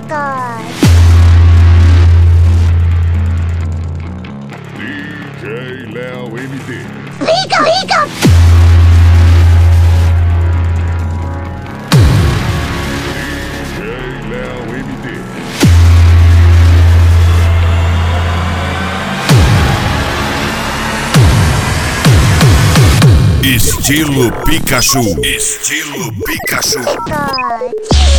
God. DJ Léo MD. Rica, rica! DJ Léo MD. Estilo Pikachu. Estilo Pikachu. God.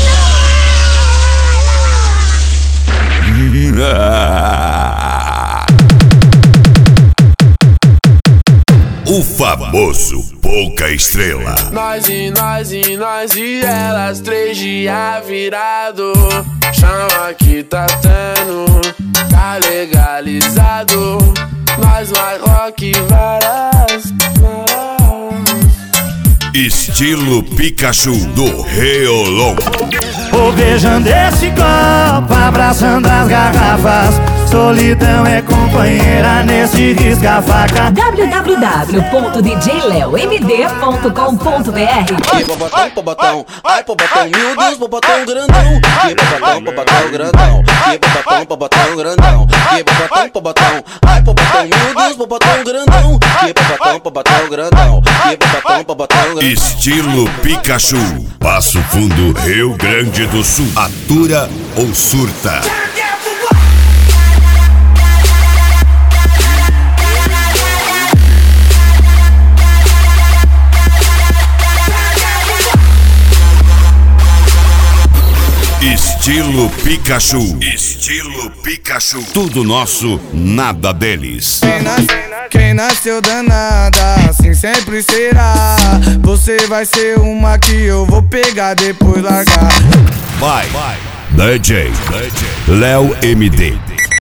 O famoso Pouca Estrela. Nós e elas, 3 dias virado. Chama que tá tendo, tá legalizado. Nós mais rock varas. Estilo Pikachu do Reolon. Vou beijando esse copo, abraçando as garrafas. Solidão é companheira nesse risca-faca. www.djleomd.com.br. Ai, pobotão, pobotão, ai, pobotão, meu Deus, pobotão grandão. Que pobotão, pobotão grandão. Que pobotão, pobotão grandão. Que pobotão, pobotão, ai, pobotão, meu Deus, pobotão grandão. Que pobotão, pobotão grandão. Que pobotão, pobotão grandão. Estilo Pikachu. Passo Fundo, Rio Grande do Sul. Atura ou surta? Estilo Pikachu. Estilo Pikachu. Tudo nosso, nada deles. Quem nasceu danada, assim sempre será. Você vai ser uma que eu vou pegar, depois largar. Vai, DJ Léo MD.